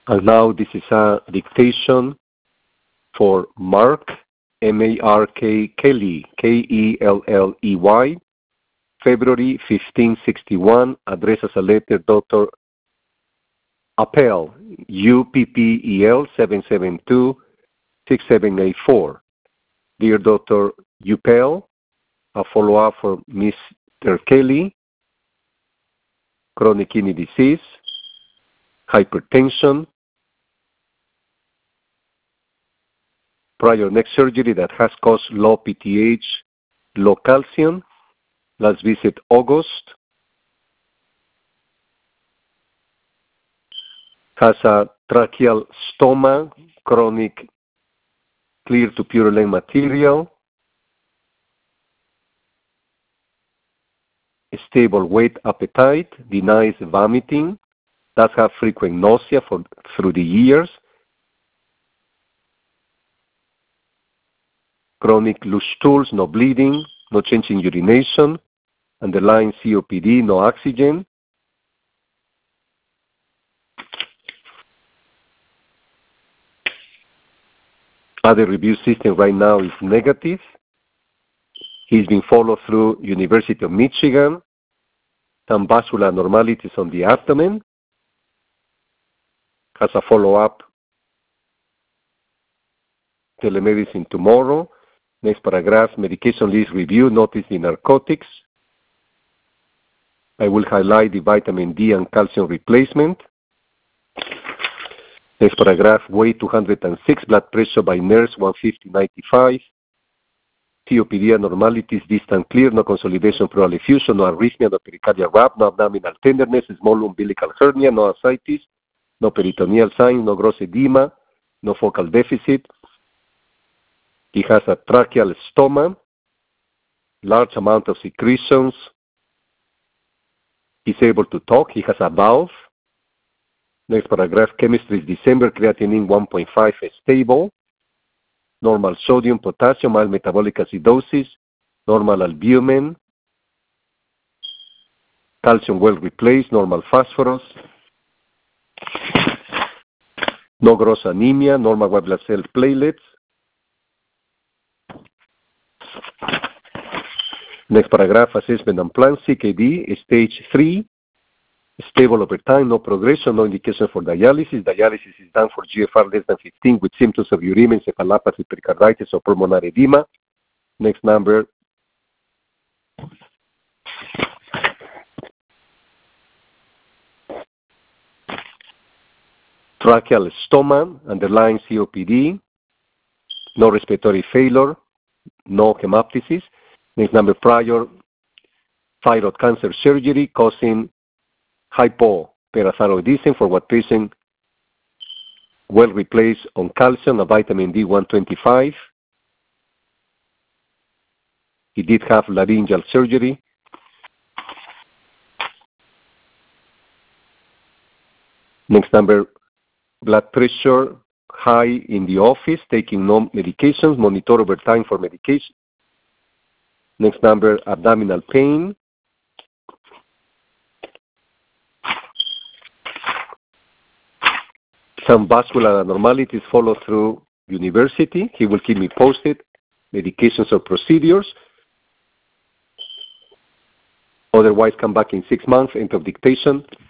And now this is a dictation for Mark, M-A-R-K, Kelley, K-E-L-L-E-Y, February 1561, addressed as a letter, Dr. Uppel, U-P-P-E-L, 772-6784. Dear Dr. Uppel, a follow-up for Mr. Kelley, chronic kidney disease, hypertension, prior neck surgery that has caused low PTH, low calcium. Last visit August. Has a tracheal stoma, chronic clear to purulent material. Stable weight appetite, denies vomiting, does have frequent nausea through the years. Chronic loose stools, no bleeding, no change in urination, underlying COPD, no oxygen. Other review system right now is negative. He's been followed through University of Michigan, some vascular abnormalities on the abdomen, has a follow-up telemedicine tomorrow. Next paragraph, medication list review, notice the narcotics. I will highlight the vitamin D and calcium replacement. Next paragraph, weight 206, blood pressure by nurse 150/95. COPD abnormalities, distant clear, no consolidation pleural effusion, no arrhythmia, no pericardial rap, no abdominal tenderness, small umbilical hernia, no ascites, no peritoneal signs, no gross edema, no focal deficit. He has a tracheal stoma, large amount of secretions. He's able to talk. He has a valve. Next paragraph, chemistry is December, creatinine 1.5 is stable. Normal sodium, potassium, mild metabolic acidosis, normal albumin, calcium well replaced, normal phosphorus, no gross anemia, normal white blood cell platelets. Next paragraph, assessment and plan, CKD, stage 3, stable over time, no progression, no indication for dialysis. Dialysis is done for GFR less than 15 with symptoms of uremia, encephalopathy, pericarditis, or pulmonary edema. Next number. Tracheal stoma, underlying COPD, no respiratory failure, no hemoptysis. Next number, prior thyroid cancer surgery causing hypoparathyroidism, for what patient well replaced on calcium and vitamin D 125. He did have laryngeal surgery. Next number, blood pressure high in the office, taking no medications, monitor over time for medication. Next number, abdominal pain. Some vascular abnormalities follow through university. He will keep me posted. Medications or procedures. Otherwise, come back in 6 months. End of dictation.